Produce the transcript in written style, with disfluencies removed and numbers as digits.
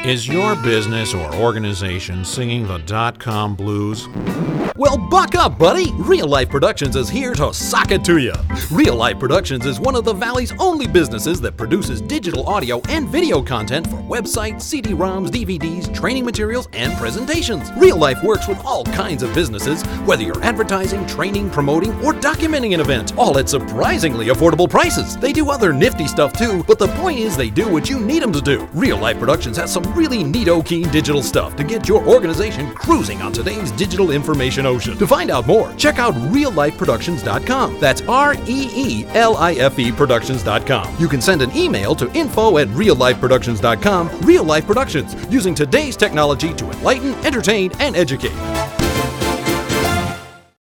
Is your business or organization singing the .com blues? Well, buck up, buddy! Real Life Productions is here to sock it to you. Real Life Productions is one of the Valley's only businesses that produces digital audio and video content for websites, CD-ROMs, DVDs, training materials, and presentations. Real Life works with all kinds of businesses, whether you're advertising, training, promoting, or documenting an event, all at surprisingly affordable prices. They do other nifty stuff too, but the point is they do what you need them to do. Real Life Productions has some really neato-keen digital stuff to get your organization cruising on today's digital information ocean. To find out more, check out reallifeproductions.com. That's REELIFE Productions.com. You can send an email to info@reallifeproductions.com. Real Life Productions, using today's technology to enlighten, entertain, and educate.